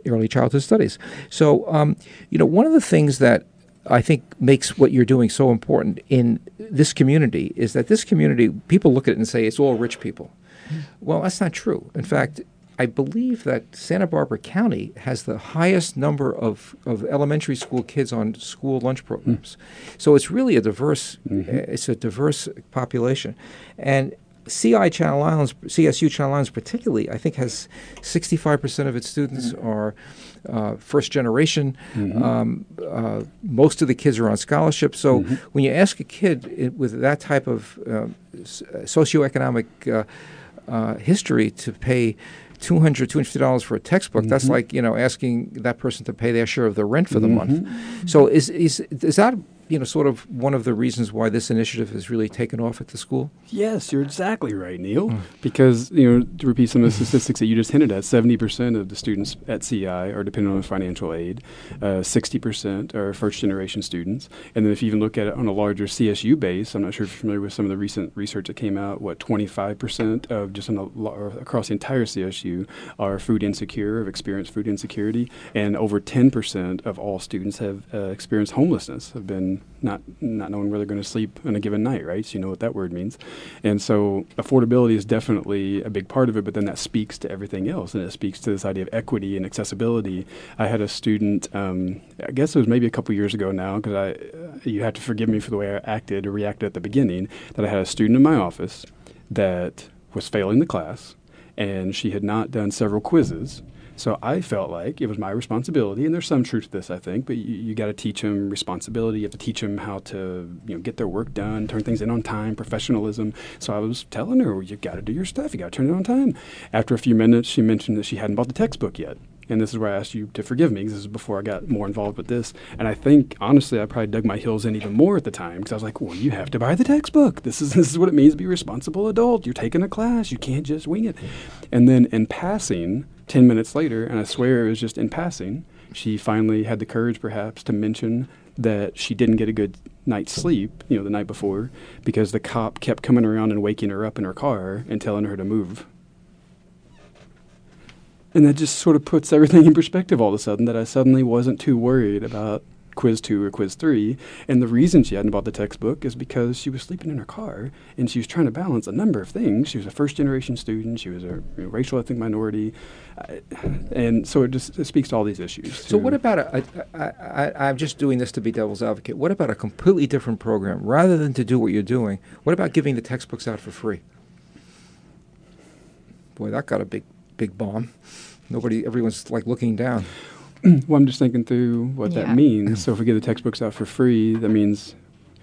early childhood studies. So, um, you know, one of the things that I think makes what you're doing so important in this community is that this community, people look at it and say it's all rich people. Well, that's not true. In fact, I believe that Santa Barbara County has the highest number of, of elementary school kids on school lunch programs. Mm. So it's really a diverse, mm-hmm. uh, it's a diverse population. And C I Channel Islands, C S U Channel Islands particularly, I think has sixty-five percent of its students mm-hmm. are uh, first generation. Mm-hmm. Um, uh, most of the kids are on scholarship. So mm-hmm. when you ask a kid it, with that type of uh, socioeconomic uh, uh, history to pay two hundred dollars, two hundred fifty dollars for a textbook, mm-hmm. that's like, you know, asking that person to pay their share of the rent for the mm-hmm. month. So is, is, is that, you know, sort of one of the reasons why this initiative has really taken off at the school? Yes, you're exactly right, Neil. Mm. Because, you know, to repeat some of the statistics that you just hinted at, seventy percent of the students at C I are dependent on financial aid. Uh, sixty percent are first-generation students. And then if you even look at it on a larger C S U base, I'm not sure if you're familiar with some of the recent research that came out, what, twenty-five percent of just on a, across the entire C S U are food insecure, have experienced food insecurity. And over ten percent of all students have uh, experienced homelessness, have been not not knowing where they're going to sleep on a given night, right? So you know what that word means. And so affordability is definitely a big part of it, but then that speaks to everything else, and it speaks to this idea of equity and accessibility. I had a student, um, I guess it was maybe a couple years ago now, because I, uh, you have to forgive me for the way I acted or reacted at the beginning, that I had a student in my office that was failing the class, and she had not done several quizzes. So I felt like it was my responsibility, and there's some truth to this, I think, but you, you got to teach them responsibility. You have to teach them how to, you know, get their work done, turn things in on time, professionalism. So I was telling her, well, you got to do your stuff. You got to turn it on time. After a few minutes, she mentioned that she hadn't bought the textbook yet. And this is where I asked you to forgive me, because this is before I got more involved with this. And I think, honestly, I probably dug my heels in even more at the time, because I was like, well, you have to buy the textbook. This is this is what it means to be a responsible adult. You're taking a class. You can't just wing it. And then in passing, ten minutes later, and I swear it was just in passing, she finally had the courage, perhaps, to mention that she didn't get a good night's sleep, you know, the night before, because the cop kept coming around and waking her up in her car and telling her to move. And that just sort of puts everything in perspective all of a sudden, that I suddenly wasn't too worried about quiz two or quiz three. And the reason she hadn't bought the textbook is because she was sleeping in her car, and she was trying to balance a number of things. She was a first-generation student. She was a you know, racial ethnic minority. Uh, and so it just it speaks to all these issues. So what about, a, a, a, I, I'm just doing this to be devil's advocate, what about a completely different program? Rather than to do what you're doing, what about giving the textbooks out for free? Boy, that got a big, big bomb. Nobody, everyone's like looking down. Well, I'm just thinking through what yeah. that means. So if we give the textbooks out for free, that means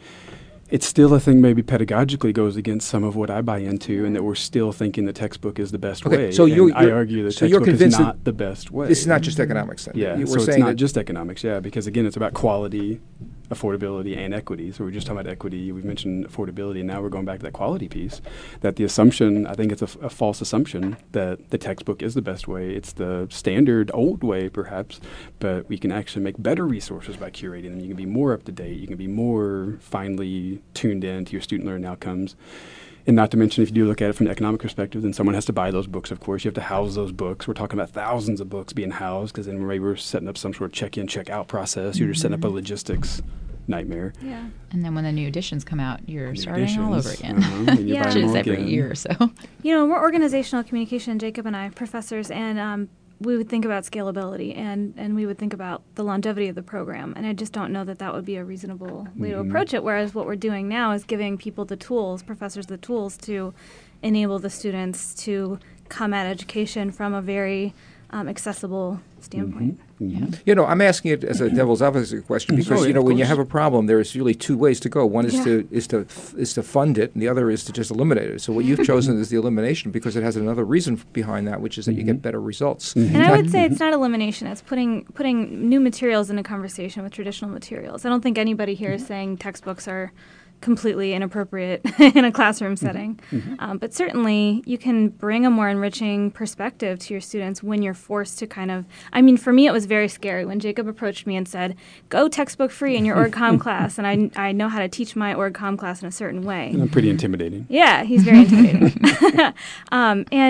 it's still, I think, maybe pedagogically goes against some of what I buy into, and that we're still thinking the textbook is the best okay, way. So you, I argue the so textbook is not that the best way. This is not just economics then. Yeah, you, so we're it's saying not just economics, yeah, because again, it's about quality, affordability, and equity. So we're just talking about equity. We've mentioned affordability, and now we're going back to that quality piece, that the assumption, I think it's a, f- a false assumption that the textbook is the best way. It's the standard old way, perhaps, but we can actually make better resources by curating them. You can be more up to date. You can be more finely tuned in to your student learning outcomes. And not to mention, if you do look at it from an economic perspective, then someone has to buy those books, of course. You have to house those books. We're talking about thousands of books being housed, because then maybe we're setting up some sort of check-in, check-out process. You're just setting up a logistics nightmare. Yeah. And then when the new editions come out, you're new starting editions. all over again. Uh-huh. yeah. Which is every again. year or so. You know, we're organizational communication, Jacob and I, professors, and um, we would think about scalability, and, and we would think about the longevity of the program. And I just don't know that that would be a reasonable way mm-hmm. to approach it, whereas what we're doing now is giving people the tools, professors the tools to enable the students to come at education from a very um, accessible standpoint. Mm-hmm. Mm-hmm. You know, I'm asking it as a devil's advocate question because, oh, yeah, you know, when course. you have a problem, there's really two ways to go. One is yeah. to is to is to fund it, and the other is to just eliminate it. So what you've chosen is the elimination because it has another reason f- behind that, which is that mm-hmm. you get better results. Mm-hmm. And I would say it's not elimination. It's putting putting new materials in a conversation with traditional materials. I don't think anybody here is saying textbooks are completely inappropriate in a classroom setting. Mm-hmm. Um, but certainly you can bring a more enriching perspective to your students when you're forced to kind of, I mean, for me it was very scary when Jacob approached me and said, go textbook free in your org comm class. And I, I know how to teach my org comm class in a certain way. Uh, pretty intimidating. Yeah, he's very intimidating. um, and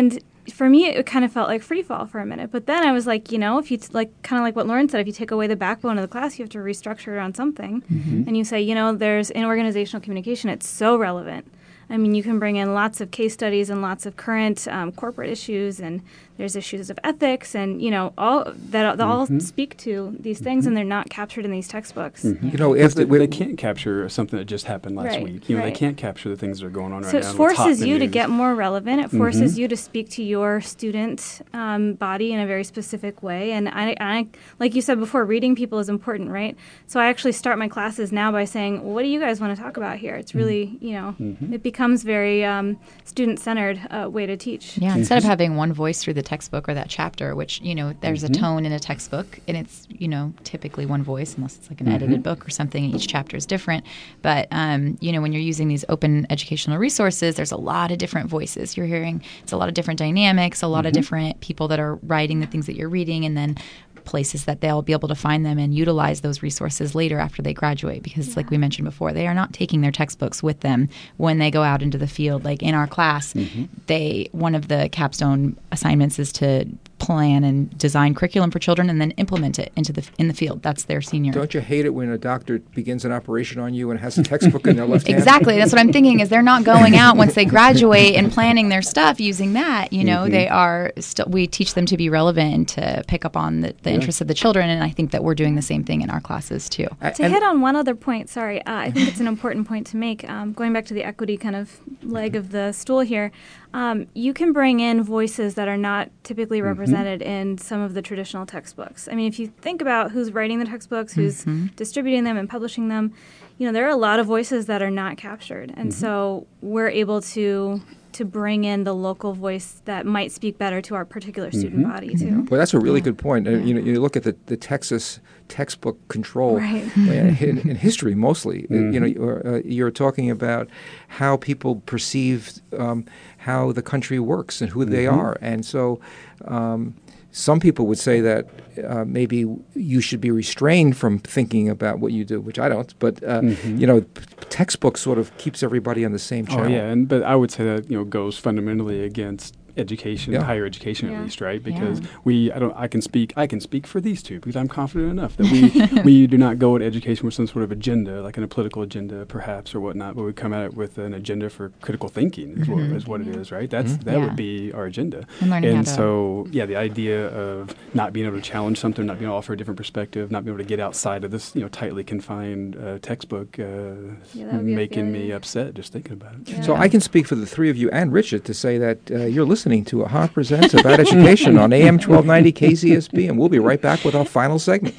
for me, it kind of felt like free fall for a minute. But then I was like, you know, if you t- like kind of like what Lauren said, if you take away the backbone of the class, you have to restructure it on something. Mm-hmm. And you say, you know, there's in organizational communication, it's so relevant. I mean, you can bring in lots of case studies and lots of current um, corporate issues, and there's issues of ethics, and you know, all that, that mm-hmm. all speak to these things, mm-hmm. and they're not captured in these textbooks. Mm-hmm. You know, if they, they can't capture something that just happened last right, week. You know, right. they can't capture the things that are going on so right now. So it forces you to get more relevant. It forces mm-hmm. you to speak to your student um, body in a very specific way. And I, I, like you said before, reading people is important, right? So I actually start my classes now by saying, well, what do you guys want to talk about here? It's really, you know, mm-hmm. it becomes very um, student-centered uh, way to teach. Yeah, instead of having one voice through the textbook or that chapter, which, you know, there's mm-hmm. a tone in a textbook, and it's, you know, typically one voice, unless it's like an mm-hmm. edited book or something, and each chapter is different. But, um, you know, when you're using these open educational resources, there's a lot of different voices. You're hearing, it's a lot of different dynamics, a lot mm-hmm. of different people that are writing the things that you're reading, and then places that they'll be able to find them and utilize those resources later after they graduate, because yeah. like we mentioned before, they are not taking their textbooks with them when they go out into the field. Like in our class, mm-hmm. they one of the capstone assignments is to plan and design curriculum for children and then implement it into the in the field. That's their senior. Don't you hate it when a doctor begins an operation on you and has a textbook in their left hand? Exactly. That's what I'm thinking, is they're not going out once they graduate and planning their stuff using that. You know, mm-hmm. they are still, we teach them to be relevant and to pick up on the, the yeah. interests of the children, and I think that we're doing the same thing in our classes too. Uh, to hit on one other point, sorry, uh, I think it's an important point to make, um, going back to the equity kind of leg of the stool here. Um, you can bring in voices that are not typically represented mm-hmm. in some of the traditional textbooks. I mean, if you think about who's writing the textbooks, who's mm-hmm. distributing them and publishing them, you know, there are a lot of voices that are not captured. And mm-hmm. so we're able to to bring in the local voice that might speak better to our particular student mm-hmm. body, too. Mm-hmm. Well, that's a really yeah. good point. Yeah. Uh, you know, you look at the, the Texas textbook control right. in, in history mostly. Mm-hmm. You know, you're, uh, you're talking about how people perceive um, how the country works and who mm-hmm. they are. And so um, some people would say that uh, maybe you should be restrained from thinking about what you do, which I don't. But, uh, mm-hmm. you know, textbook sort of keeps everybody on the same channel. Oh, yeah. And, but I would say that, you know, goes fundamentally against education, yeah. higher education yeah. at least, right? Because yeah. we, I don't, I can speak, I can speak for these two because I'm confident enough that we, we do not go at education with some sort of agenda, like in a political agenda, perhaps or whatnot, but we come at it with an agenda for critical thinking, is mm-hmm. what, is what yeah. it is, right? That's mm-hmm. that yeah. would be our agenda. And, and so, yeah, the idea of not being able to challenge something, not being able to offer a different perspective, not being able to get outside of this, you know, tightly confined uh, textbook, uh, yeah, making me upset just thinking about it. Yeah. So I can speak for the three of you and Richard to say that uh, you're listening to A Ha Presents About Education on A M twelve ninety K Z S B, and we'll be right back with our final segment.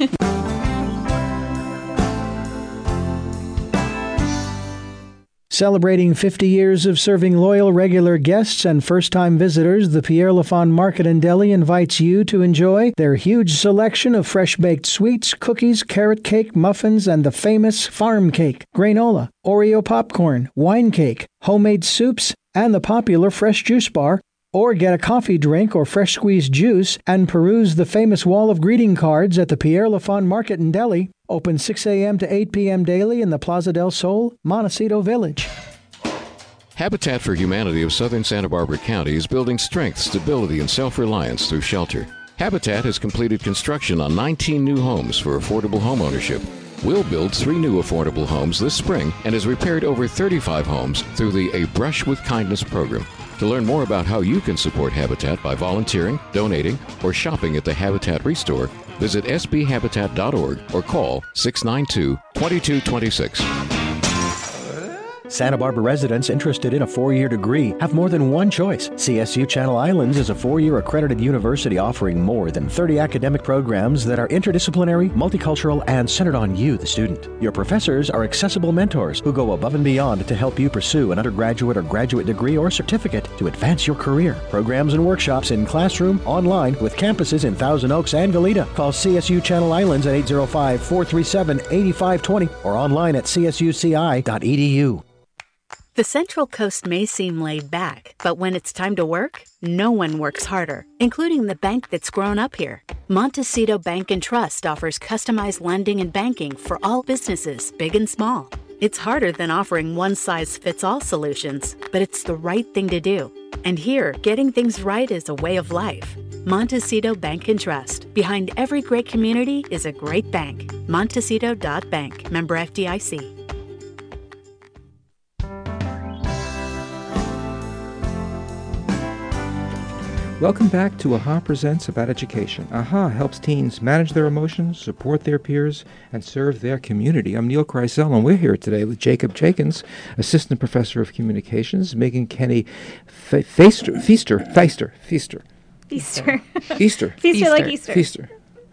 Celebrating fifty years of serving loyal regular guests and first-time visitors, the Pierre Lafon Market and Deli invites you to enjoy their huge selection of fresh-baked sweets, cookies, carrot cake, muffins, and the famous farm cake, granola, Oreo popcorn, wine cake, homemade soups, and the popular fresh juice bar. Or get a coffee drink or fresh squeezed juice and peruse the famous wall of greeting cards at the Pierre Lafon Market and Deli. Open six a.m. to eight p.m. daily in the Plaza del Sol, Montecito Village. Habitat for Humanity of Southern Santa Barbara County is building strength, stability, and self-reliance through shelter. Habitat has completed construction on nineteen new homes for affordable homeownership. We'll build three new affordable homes this spring and has repaired over thirty-five homes through the A Brush with Kindness program. To learn more about how you can support Habitat by volunteering, donating, or shopping at the Habitat Restore, visit s b habitat dot org or call six nine two, two two two six. Santa Barbara residents interested in a four-year degree have more than one choice. C S U Channel Islands is a four-year accredited university offering more than thirty academic programs that are interdisciplinary, multicultural, and centered on you, the student. Your professors are accessible mentors who go above and beyond to help you pursue an undergraduate or graduate degree or certificate to advance your career. Programs and workshops in classroom, online, with campuses in Thousand Oaks and Goleta. Call C S U Channel Islands at eight zero five, four three seven, eight five two zero or online at c s u c i dot e d u. The Central Coast may seem laid back, but when it's time to work, no one works harder, including the bank that's grown up here. Montecito Bank and Trust offers customized lending and banking for all businesses, big and small. It's harder than offering one-size-fits-all solutions, but it's the right thing to do. And here, getting things right is a way of life. Montecito Bank and Trust. Behind every great community is a great bank. Montecito dot bank. Member F D I C. Welcome back to AHA Presents About Education. AHA helps teens manage their emotions, support their peers, and serve their community. I'm Neil Kreisel, and we're here today with Jacob Jenkins, Assistant Professor of Communications, Megan Kenny Fe- Feaster, Feaster, Feaster, Feaster. Feaster. Easter. Feaster like Easter. Feaster.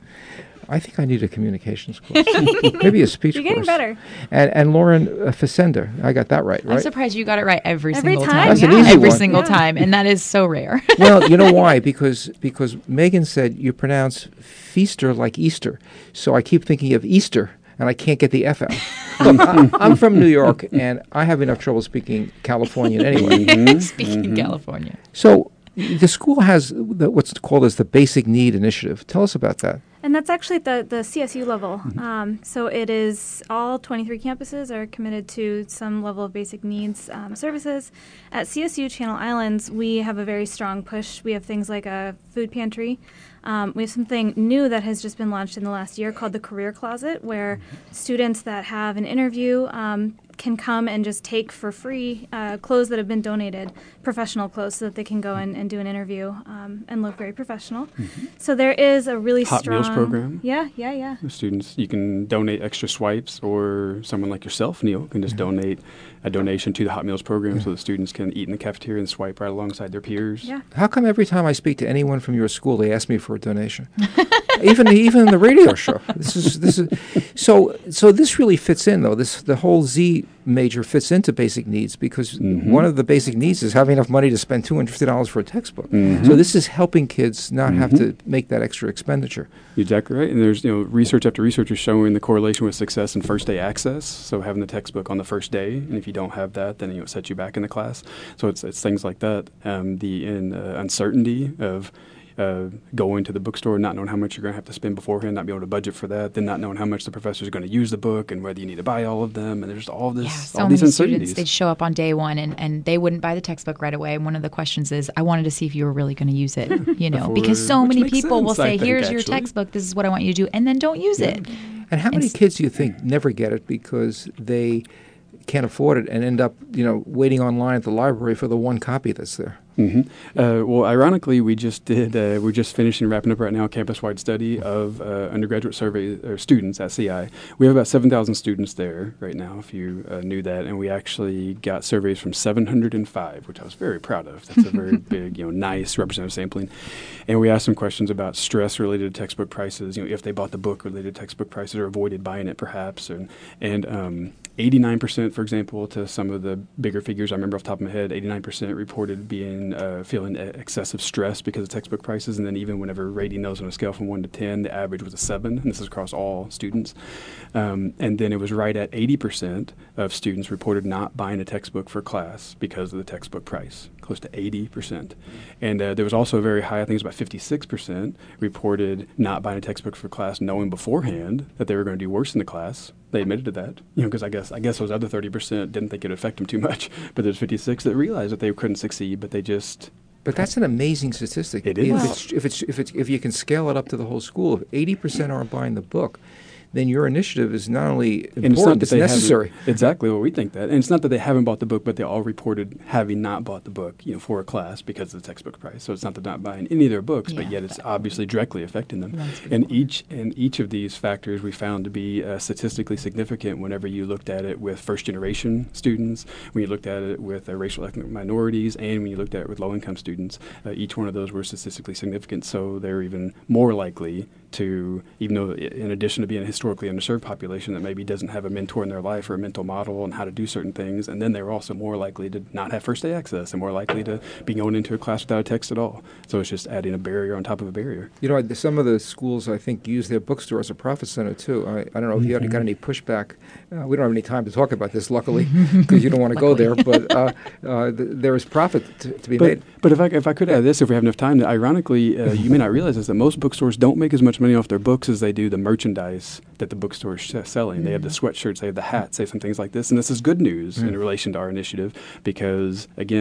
I think I need a communications course. Maybe a speech You're getting course. better. And, and Lauren uh, Facenda. I got that right, right? I'm surprised you got it right every, Every single time, time. That's an Yeah. easy Every one. single Yeah. time, and that is so rare. Well, you know why? Because because Megan said you pronounce feaster like Easter. So I keep thinking of Easter, and I can't get the F out. Look, I, I'm from New York, and I have enough trouble speaking Californian anyway. Speaking California. So the school has the, what's called as the Basic Need Initiative. Tell us about that. And that's actually at the, the C S U level. Um, so it is all twenty-three campuses are committed to some level of basic needs um, services. At C S U Channel Islands, we have a very strong push. We have things like a food pantry. Um, we have something new that has just been launched in the last year called the Career Closet, where students that have an interview um, can come and just take for free uh, clothes that have been donated, professional clothes, so that they can go in and do an interview um, and look very professional. Mm-hmm. So there is a really Hot strong Meals program. Yeah, yeah, yeah. The students, you can donate extra swipes, or someone like yourself, Neil, can just donate a donation to the Hot Meals program so the students can eat in the cafeteria and swipe right alongside their peers. Yeah. How come every time I speak to anyone from your school, they ask me for a donation? even even in the radio show. This is this is so so. This really fits in though. This the whole Z major fits into basic needs because Mm-hmm. one of the basic needs is having enough money to spend two hundred fifty dollars for a textbook. Mhm. So this is helping kids not have Mhm. to make that extra expenditure. You're exactly right. And there's you know research after research is showing the correlation with success in first day access. So having the textbook on the first day, and if you don't have that, then you know, it sets you back in the class. So it's it's things like that. Um, the in, uh, uncertainty of uh, going to the bookstore, not knowing how much you're going to have to spend beforehand, not be able to budget for that, then not knowing how much the professor is going to use the book and whether you need to buy all of them. And there's all this, Yeah, so all many these uncertainties. students, they'd show up on day one and, and they wouldn't buy the textbook right away. And one of the questions is, I wanted to see if you were really going to use it, you know, Before- because so which many makes people will sense, I say, think, here's your actually. textbook, this is what I want you to do, and then don't use it. And how many It's- kids do you think never get it because they can't afford it and end up, you know, waiting online at the library for the one copy that's there? hmm Uh, well, ironically, we just did. Uh, we're just finishing wrapping up right now a campus-wide study of uh, undergraduate survey or students at C I. We have about seven thousand students there right now, if you uh, knew that, and we actually got surveys from seven hundred five, which I was very proud of. That's a very big, you know, nice representative sampling. And we asked them questions about stress related to textbook prices. You know, if they bought the book related to textbook prices or avoided buying it, perhaps, and and um, eighty-nine percent, for example, to some of the bigger figures I remember off the top of my head, eighty-nine percent reported being uh, feeling e- excessive stress because of textbook prices. And then even whenever rating those on a scale from one to ten, the average was a seven. And this is across all students. Um, and then it was right at eighty percent of students reported not buying a textbook for class because of the textbook price, close to eighty percent. And uh, there was also a very high, I think it was about fifty-six percent, reported not buying a textbook for class knowing beforehand that they were going to do worse in the class. They admitted to that, you know, because I guess I guess those other thirty percent didn't think it would affect them too much. But there's fifty-six that realized that they couldn't succeed, but they just. But that's an amazing statistic. It If is. it's, if it's if it's if you can scale it up to the whole school, if eighty percent aren't buying the book, then your initiative is not only important, And it's not that it's they necessary. haven't- Exactly what we think that. And it's not that they haven't bought the book, but they all reported having not bought the book, you know, for a class because of the textbook price. So it's not that they're not buying any of their books, but Yeah, yet it's but- obviously directly affecting them. That's pretty And cool. each and each of these factors we found to be uh, statistically significant whenever you looked at it with first generation students, when you looked at it with uh, racial ethnic minorities, and when you looked at it with low income students. Uh, each one of those were statistically significant. So they're even more likely to, even though i- in addition to being a historically underserved population that maybe doesn't have a mentor in their life or a mental model on how to do certain things, and then they're also more likely to not have first day access and more likely to be going into a class without a text at all. So it's just adding a barrier on top of a barrier. You know, I- some of the schools, I think, use their bookstore as a profit center, too. I, I don't know if you had got any pushback. Uh, we don't have any time to talk about this, luckily, because you don't want to go there. But uh, uh, th- there is profit to, to be But, made. but if I if I could add this, if we have enough time, that ironically, uh, you may not realize this, that most bookstores don't make as much money off their books as they do the merchandise that the bookstore is sh- selling. They have the sweatshirts, they have the hats, they have some things like this, and this is good news in relation to our initiative because, again,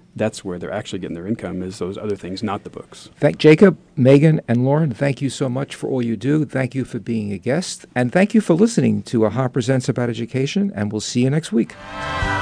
that's where they're actually getting their income, is those other things, not the books. Thank Jacob, Megan, and Lauren. Thank you so much for all you do. Thank you for being a guest. And thank you for listening to A Ha Presents About Education. And we'll see you next week.